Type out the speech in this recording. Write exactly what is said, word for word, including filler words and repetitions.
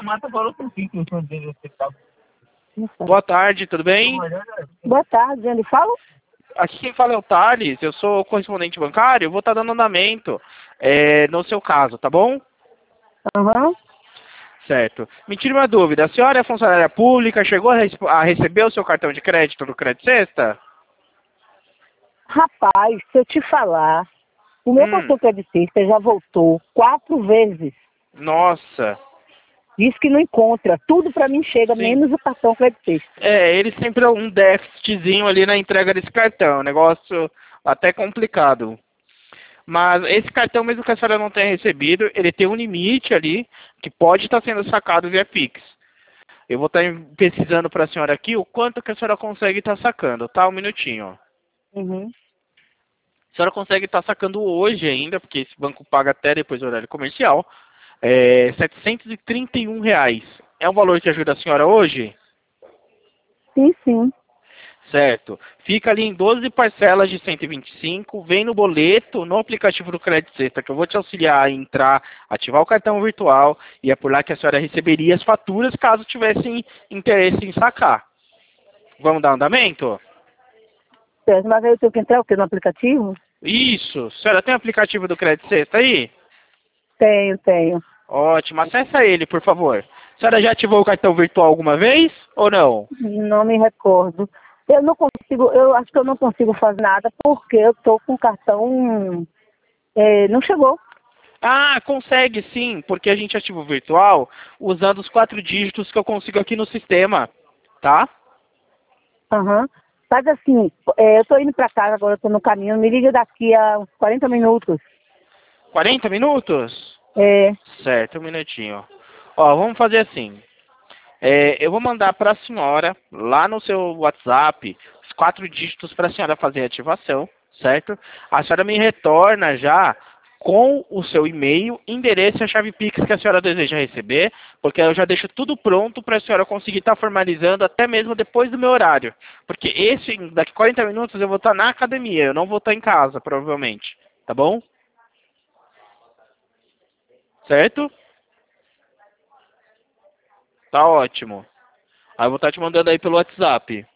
Boa tarde, tudo bem? Boa tarde, ele fala? Aqui quem fala é o Thales, eu sou correspondente bancário, vou estar dando andamento é, no seu caso, tá bom? Aham. Certo. Me tire uma dúvida, a senhora é funcionária pública, chegou a, res- a receber o seu cartão de crédito do Crédito Sexta? Rapaz, se eu te falar, o meu Hum, cartão creditista já voltou quatro vezes. nossa, Diz que não encontra. Tudo pra mim chega, sim. menos o cartão creditista. É, ele sempre é um déficitzinho ali na entrega desse cartão, negócio até complicado. Mas esse cartão, mesmo que a senhora não tenha recebido, ele tem um limite ali que pode estar sendo sacado via Pix. Eu vou estar pesquisando para a senhora aqui o quanto que a senhora consegue estar sacando, tá? Um minutinho. Uhum. A senhora consegue estar sacando hoje ainda, porque esse banco paga até depois do horário comercial, é setecentos e trinta e um reais. É um valor que ajuda a senhora hoje? Sim, sim. Certo. Fica ali em doze parcelas de cento e vinte e cinco, vem no boleto, no aplicativo do Crédito Sexta, que eu vou te auxiliar a entrar, ativar o cartão virtual, e é por lá que a senhora receberia as faturas caso tivesse interesse em sacar. Vamos dar andamento? Certo, mas aí eu tenho que entrar o quê? No aplicativo? Isso. A senhora tem o aplicativo do Crédito Sexta aí? Tenho, tenho. Ótimo. Acessa ele, por favor. A senhora já ativou o cartão virtual alguma vez ou não? Não me recordo. Eu não consigo, eu acho que eu não consigo fazer nada porque eu tô com o cartão. É, não chegou. Ah, consegue sim, porque a gente ativa o virtual usando os quatro dígitos que eu consigo aqui no sistema, tá? Aham. Mas assim, é, eu tô indo pra casa agora, eu tô no caminho. Me liga daqui a uns quarenta minutos. quarenta minutos? É. Certo, um minutinho. Ó, vamos fazer assim. É, eu vou mandar para a senhora, lá no seu WhatsApp, os quatro dígitos para a senhora fazer a ativação, certo? A senhora me retorna já com o seu e-mail, endereço e a chave Pix que a senhora deseja receber, porque eu já deixo tudo pronto para a senhora conseguir estar formalizando até mesmo depois do meu horário. Porque esse, daqui quarenta minutos eu vou estar na academia, eu não vou estar em casa, provavelmente. Tá bom? Certo? Tá ótimo. Aí eu vou estar te mandando aí pelo WhatsApp.